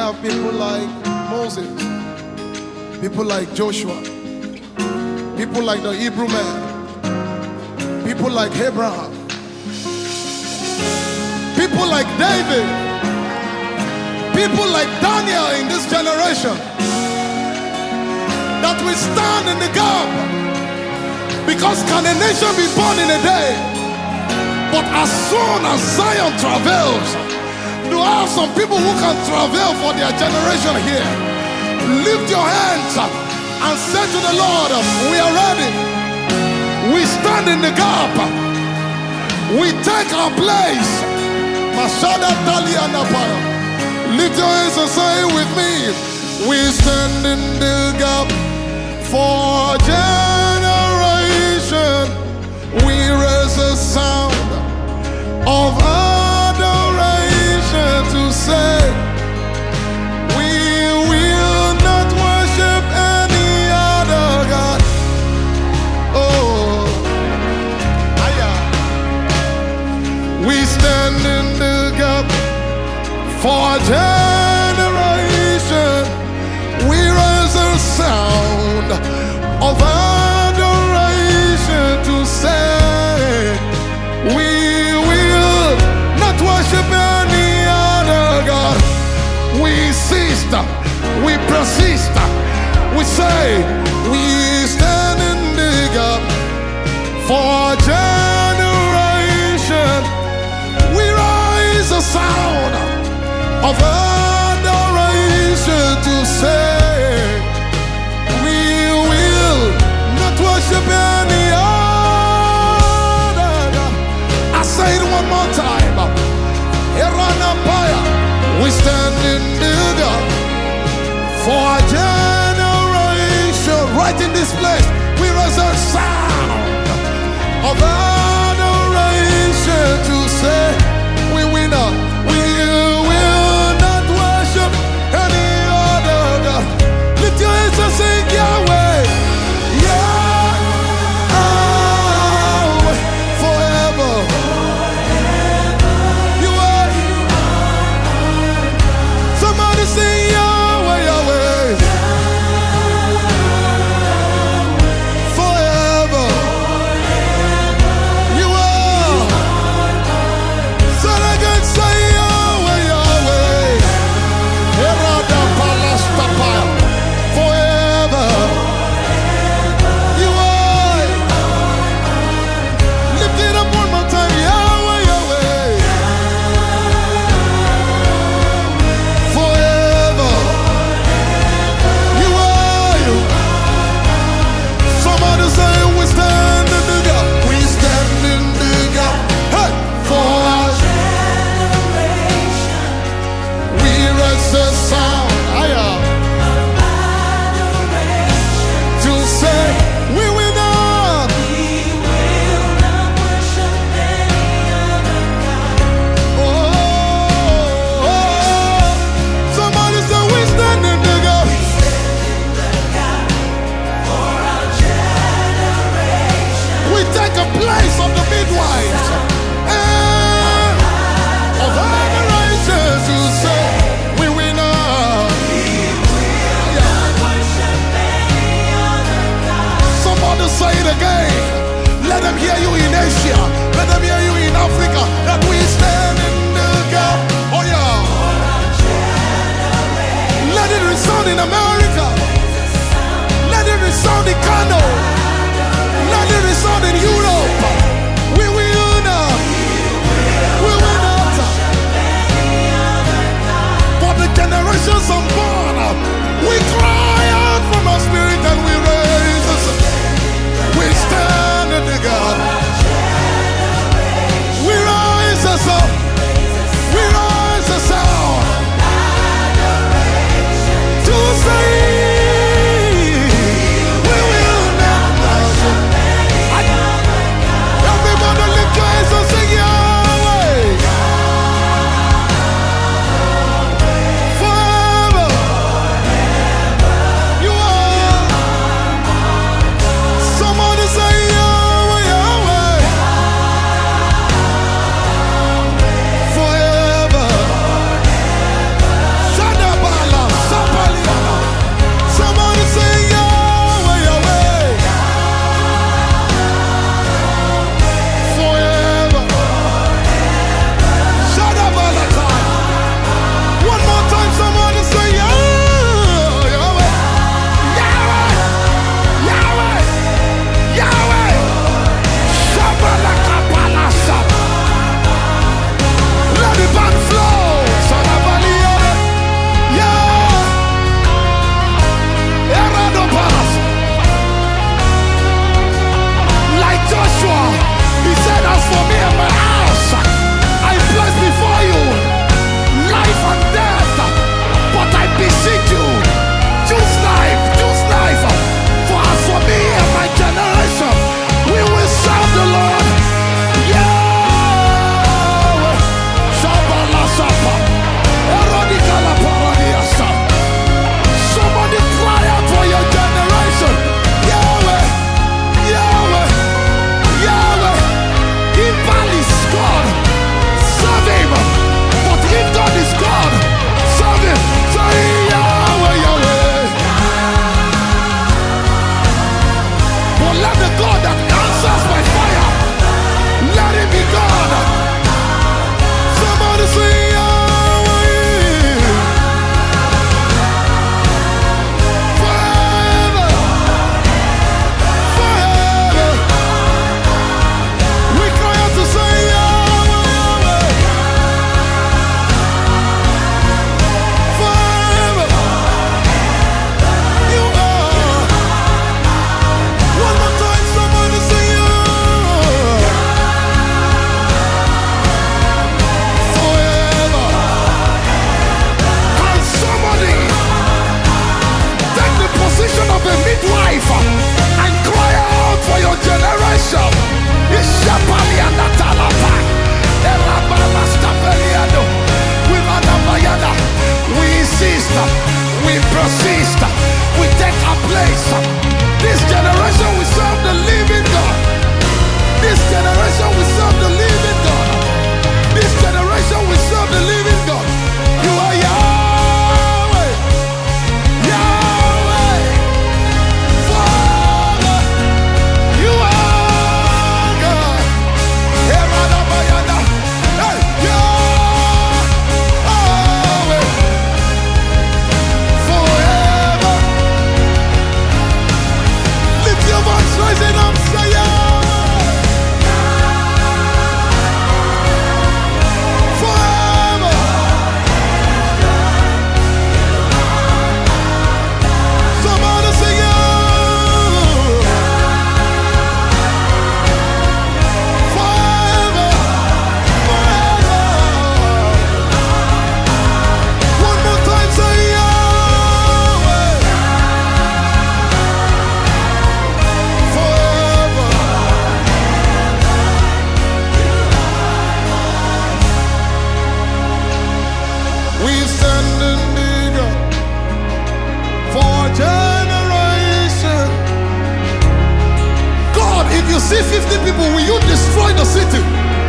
have people like Moses, people like Joshua, people like the Hebrew man, people like Abraham, people like David, people like Daniel in this generation, that we stand in the gap. Because can a nation be born in a day? But as soon as Zion travels, do I have some people who can travel for their generation here? Lift your hands up and say to the Lord, we are ready. We stand in the gap. We take our place. Mashada Talia Napaya. Lift your hands and say it with me. We stand in the gap for generation. We raise a sound of adoration to say, we will not worship any other God. Oh, we stand in the gap for generation. We raise a sound of adoration to say, we will not worship any other God. We insist, we persist, we say, we stand in the gap for generation. We rise a sound of adoration to say, worship any other God. I say it one more time. We stand in the gap for a generation. Right in this place, we raise a sound of adoration to say, we will not worship any other God. Lift your hands and sing Yahweh. We persist. We take our place. This generation we serve the living God. This generation we serve the living God. This generation we serve the living God. You are Yahweh. Yahweh. Father. You are God. Hey, Yahweh. Forever. Lift your voice, rising up, say Yahweh. Forever. Somebody say Yahweh. Forever. Forever. One more time, say Yahweh. Forever. We stand in need for generation. God, if you see 50 people, will you destroy the city?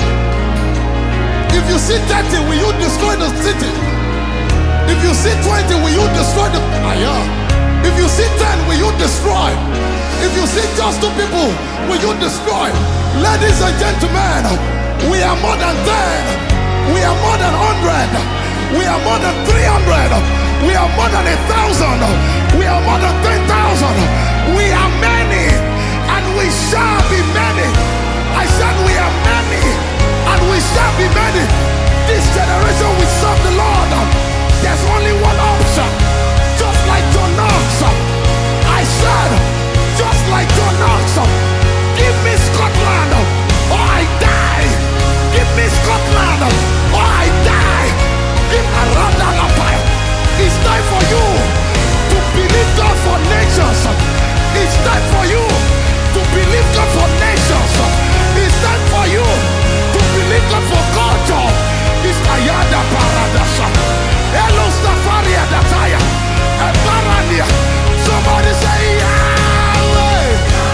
If you see 30, will you destroy the city? If you see 20, will you destroy the... If you see 10, will you destroy? If you see just 2 people, will you destroy? Ladies and gentlemen, we are more than 10. We are more than 100. We are more than 300. We are more than 1,000. We are more than 10,000. We are many, and we shall be many. I said we are many, and we shall be many. This generation we serve the Lord. There's only one option. Just like John Knox. I said, just like John Knox. Give me Scotland, or I die. Give me Scotland, or I die. Give me Radalapaya. It's time for you to believe God for nations. It's time for you to believe God for nations. It's time for you to believe God for culture. It's Ayada Paradasha. Hello Safaria Dataya. And Barania. Somebody say Yahweh.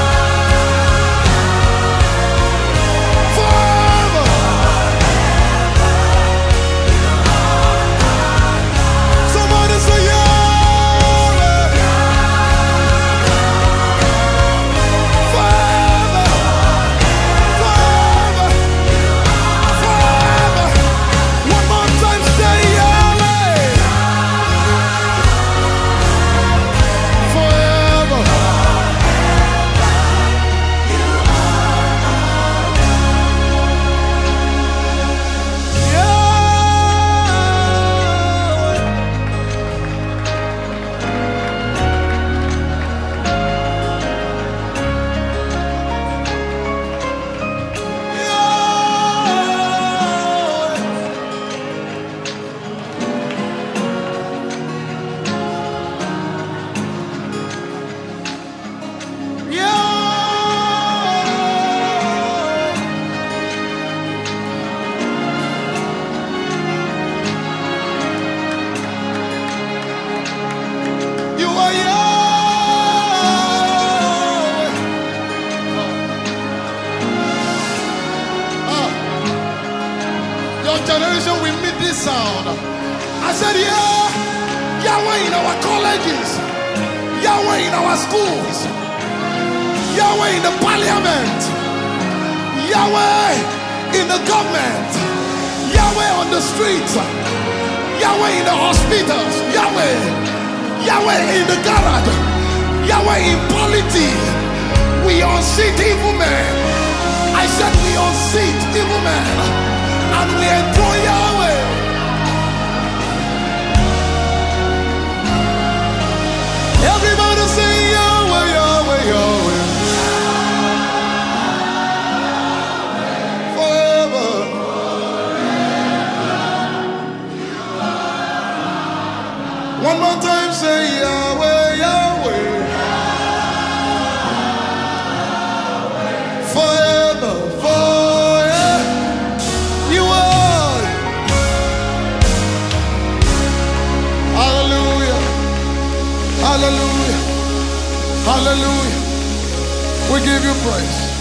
Forever. Somebody say Yahweh. Forever. Forever. Forever. One more time, say Yahweh. Forever. You are Yahweh. Your generation will meet this sound. I said, yeah, Yahweh in our colleges, Yahweh in our schools, Yahweh in the parliament, Yahweh in the government, Yahweh on the streets, Yahweh in the hospitals, Yahweh in the garage, Yahweh in politics. We unseat evil men. I said we unseat evil men, and we enjoy Yahweh. Everybody say Yahweh, Yahweh, Yahweh. Forever. One more time, say Yahweh, Yahweh. Forever, forever. You are. Hallelujah. Hallelujah. Hallelujah. We give you praise.